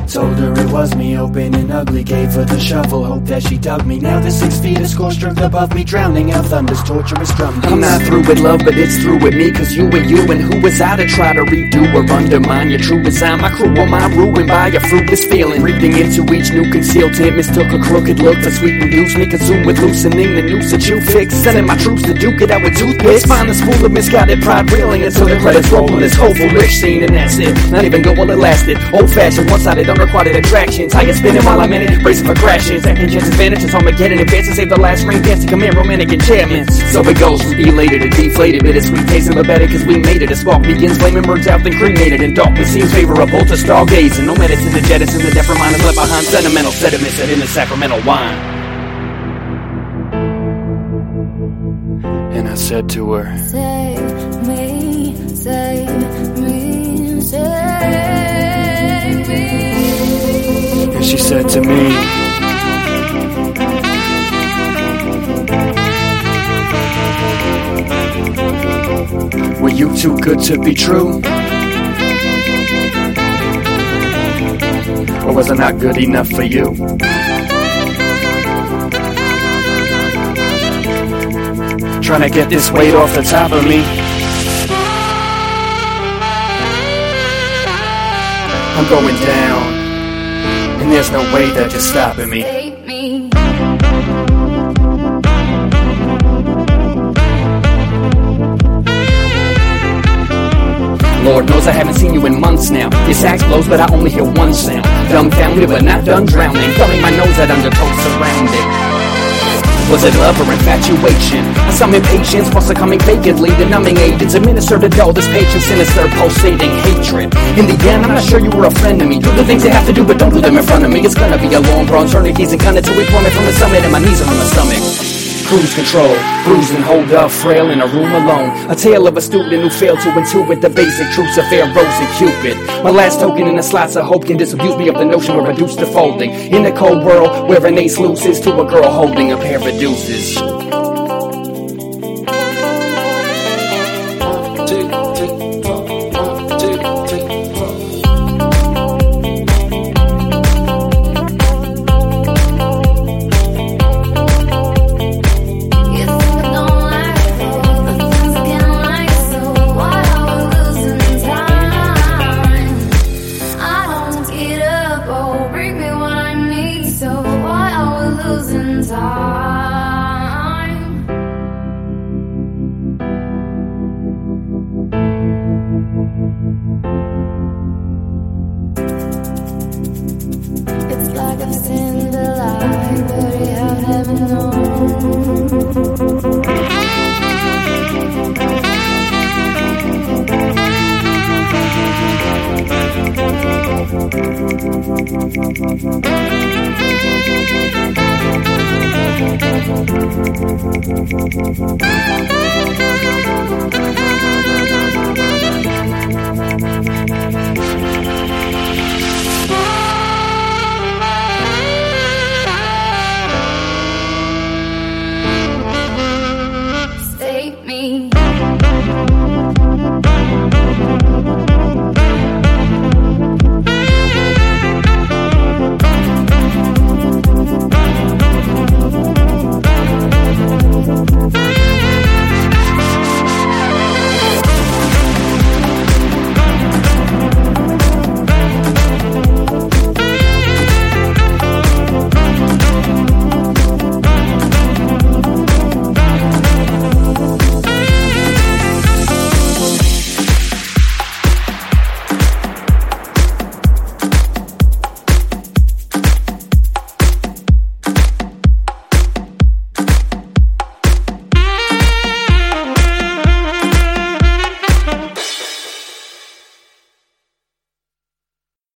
Told her it was me, open and ugly. Gave her the shovel, hope that she dug me. Now the 6 feet of scorched earth above me, drowning out thunder's torturous drum beats. I'm not through with love, but it's through with me. Cause you and who was I to try to redo or undermine your true design? My crew on my ruin by a fruitless feeling. Reading into each new concealed tent, mistook a crooked look for sweet inducement. Consumed with loosening the noose that you fixed. Sending my troops to duke it out with toothpicks. Find this fool of misguided pride reeling until the credits roll on this whole foolish scene. And that's it, not even go while it lasted. Old fashioned, one-sided, unrequited attractions. Tire spinning while I'm in it, bracing for crashes. Second chance advantages, Armageddon advance to save the last ring dance to command romantic enchantments. So it goes from elated to deflated, bittersweet tasting but better cause we made it. A spark begins, flaming burns out then cremated. And darkness seems favorable to stargazing. No medicine to jettison, the deaf remind is left behind. Sentimental sediments set in the sacramental wine. And I said to her, Save me, save me, save me. and she said to me, were you too good to be true? Or was I not good enough for you? Trying to get this weight off the top of me. I'm going down, and there's no way that you're stopping me. Save me. Lord knows I haven't seen you in months now. Your sax blows but I only hear one sound. Dumbfounded but not done drowning. Thumbing my nose at undertow surrounded. Was it love or infatuation? Some impatience while succumbing vacantly to numbing agents administered to dull this patient sinister pulsating hatred. In the end, I'm not sure you were a friend to me. Do the things you have to do, but don't do them in front of me. It's gonna be a long bronze tourniquets and gunning till we plummet from the summit and my knees are on my stomach. Cruise control, bruising, hold up, frail in a room alone. A tale of a student who failed to intuit the basic truths of fair Rose and Cupid. My last token in the slots of hope can disabuse me of the notion we're reduced to folding. In a cold world where an ace loses to a girl holding a pair of deuces. Losing time. It's like I've seen the light, but I haven't known.